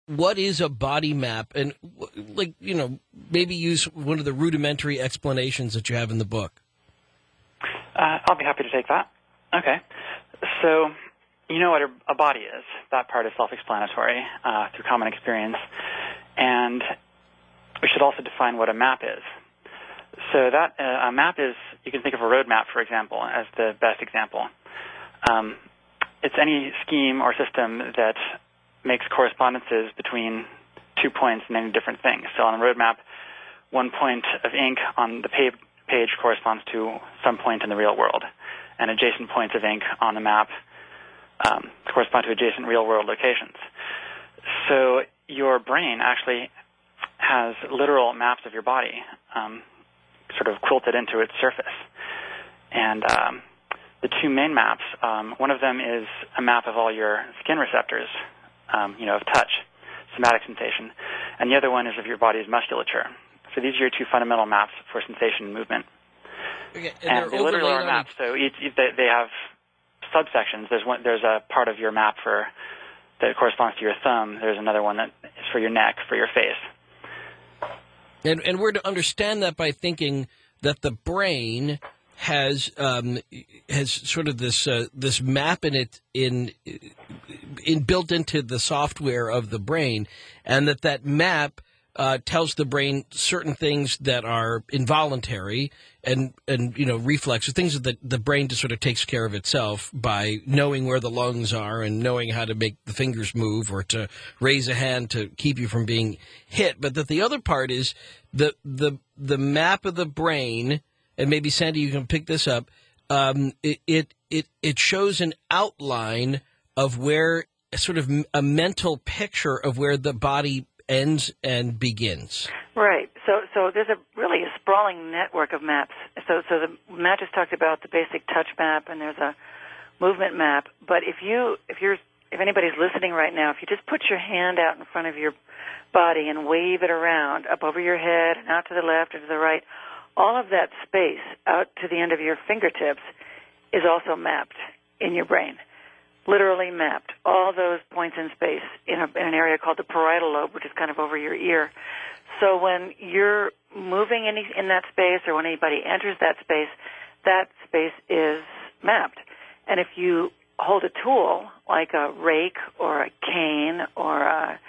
what is a body map, and maybe use one of the rudimentary explanations that you have in the book. I'll be happy to take that. Okay. So you know what a body is. That part is self-explanatory through common experience. And we should also define what a map is. So that a map is, you can think of a road map, for example, as the best example. It's any scheme or system that makes correspondences between 2 points in any different things. So on a road map, 1 point of ink on the page corresponds to some point in the real world, and adjacent points of ink on the map correspond to adjacent real-world locations. So your brain actually has literal maps of your body sort of quilted into its surface. And the two main maps, one of them is a map of all your skin receptors, of touch, somatic sensation, and the other one is of your body's musculature. So these are your two fundamental maps for sensation and movement. Okay, and they literally are maps. So they have subsections. There's a part of your map that corresponds to your thumb. There's another one that is for your neck, for your face. And we're to understand that by thinking that the brain has sort of this map in it built into the software of the brain, and that map tells the brain certain things that are involuntary and reflex, things that the brain just sort of takes care of itself by knowing where the lungs are and knowing how to make the fingers move or to raise a hand to keep you from being hit. But that the other part is the map of the brain, and maybe Sandy, you can pick this up. It shows an outline of where sort of a mental picture of where the body ends and begins. Right. So there's a sprawling network of maps. So Matt just talked about the basic touch map, and there's a movement map. But if anybody's listening right now, if you just put your hand out in front of your body and wave it around up over your head and out to the left or to the right, all of that space out to the end of your fingertips is also mapped in your brain. Literally mapped, all those points in space in an area called the parietal lobe, which is kind of over your ear. So when you're moving in that space, or when anybody enters that space is mapped. And if you hold a tool like a rake or a cane or a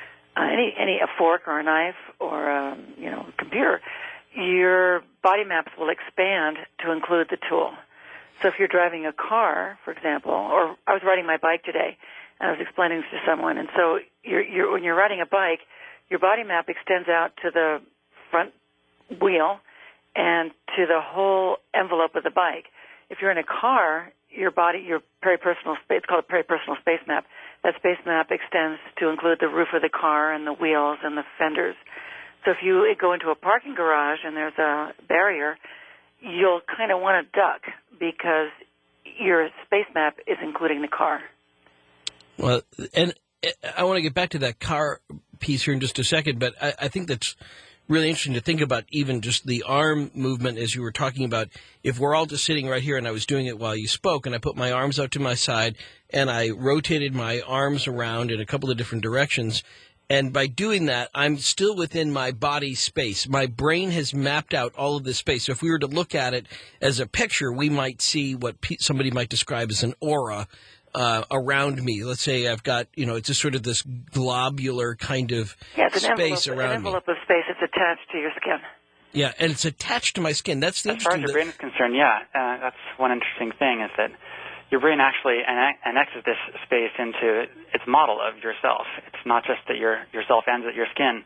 fork or a knife or a computer, your body maps will expand to include the tool. So if you're driving a car, for example, or I was riding my bike today, and I was explaining this to someone, and so when you're riding a bike, your body map extends out to the front wheel and to the whole envelope of the bike. If you're in a car, your peripersonal space, it's called a peripersonal space map. That space map extends to include the roof of the car and the wheels and the fenders. So if you go into a parking garage and there's a barrier, you'll kind of want to duck because your space map is including the car. Well, and I want to get back to that car piece here in just a second, but I think that's really interesting to think about even just the arm movement as you were talking about. If we're all just sitting right here, and I was doing it while you spoke, and I put my arms out to my side, and I rotated my arms around in a couple of different directions, and by doing that, I'm still within my body space. My brain has mapped out all of this space. So if we were to look at it as a picture, we might see what somebody might describe as an aura around me. Let's say I've got, it's just sort of this globular kind of space around me. An envelope of space that's attached to your skin. Yeah, and it's attached to my skin. That's the interesting thing. As far as your brain is concerned, that's one interesting thing is that your brain actually annexes this space into its model of yourself. It's not just that yourself ends at your skin.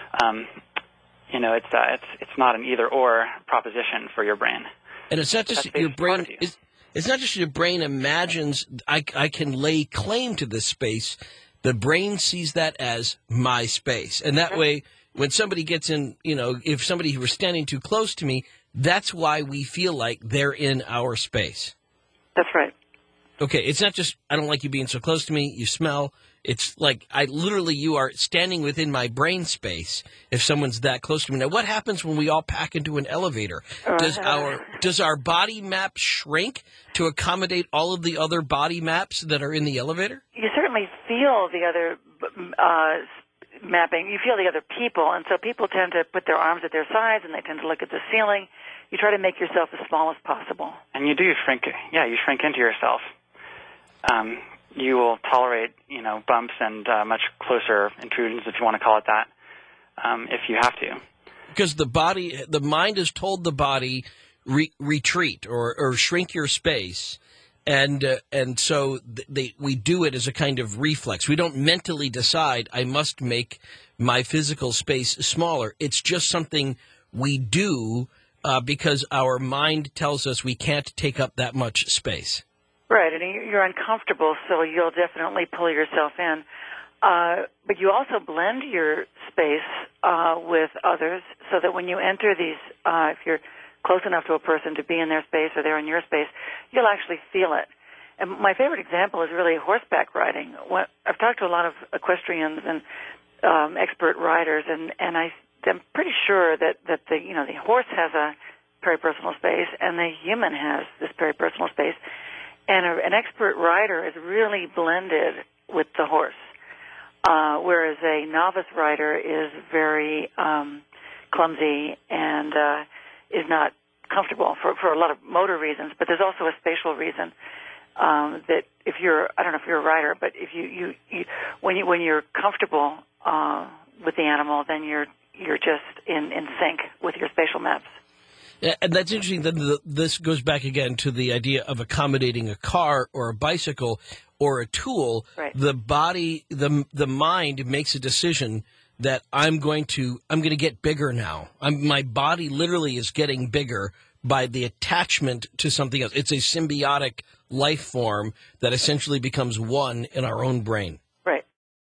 It's not an either-or proposition for your brain. And it's not just your brain. It's not just your brain imagines I can lay claim to this space. The brain sees that as my space, and that way, when somebody gets in, if somebody were standing too close to me, that's why we feel like they're in our space. That's right. Okay, it's not just, I don't like you being so close to me, you smell. It's like, you are standing within my brain space if someone's that close to me. Now, what happens when we all pack into an elevator? Does our body map shrink to accommodate all of the other body maps that are in the elevator? You certainly feel the other mapping, you feel the other people, and so people tend to put their arms at their sides, and they tend to look at the ceiling. You try to make yourself as small as possible. And you do shrink. Yeah, you shrink into yourself. You will tolerate, bumps and much closer intrusions, if you want to call it that, if you have to. Because the mind has told the body retreat or shrink your space. And so we do it as a kind of reflex. We don't mentally decide I must make my physical space smaller. It's just something we do because our mind tells us we can't take up that much space. Right, and you're uncomfortable, so you'll definitely pull yourself in. But you also blend your space with others so that when you enter these, if you're close enough to a person to be in their space or they're in your space, you'll actually feel it. And my favorite example is really horseback riding. I've talked to a lot of equestrians and expert riders, and I'm pretty sure that the horse has a peripersonal space and the human has this peripersonal space. And an expert rider is really blended with the horse, whereas a novice rider is very clumsy and is not comfortable for a lot of motor reasons. But there's also a spatial reason that I don't know if you're a rider, but if you when you're comfortable with the animal, then you're just in sync with your spatial maps. Yeah, and that's interesting. Then this goes back again to the idea of accommodating a car or a bicycle or a tool. Right. The body, the mind makes a decision that I'm going to get bigger now. My body literally is getting bigger by the attachment to something else. It's a symbiotic life form that essentially becomes one in our own brain.